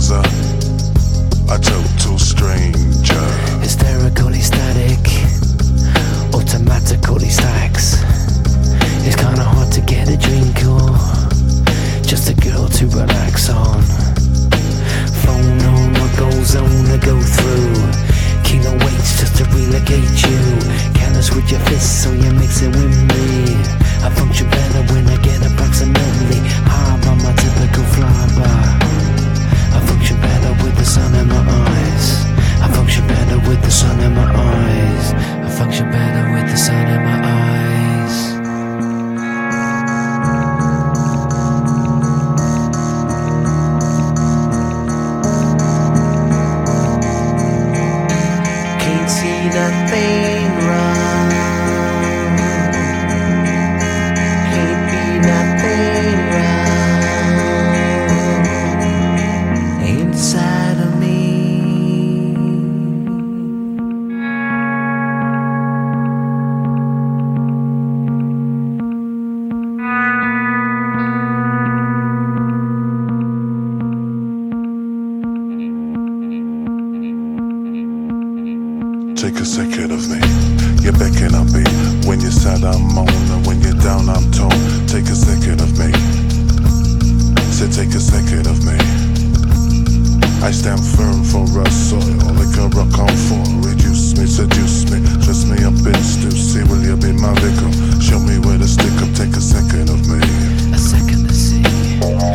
was a total stranger. Hysterically static, automatically stacks. It's kinda hard to get a drink or just a girl to relax on. Phone on what goes on to go through. Kilo weights just to relegate you. Callous with your fists so you mix it with me. I function better when I get approximately high by my typical flyby. I function better with the sun in my eyes. I function better with the sun in my eyes. I function better with the sun in my eyes. Can't see nothing wrong. Can't be nothing wrong inside of me. Take a second of me. You're beckoning on me. When you're sad, I'm on, and when you're down, I'm torn. Take a second of me. Say, take a second of me. I stand firm for a soil, like a rock on for. Reduce me, seduce me, dress me up in stew. See, will you be my victim? Show me where to stick up. Take a second of me. A second to see.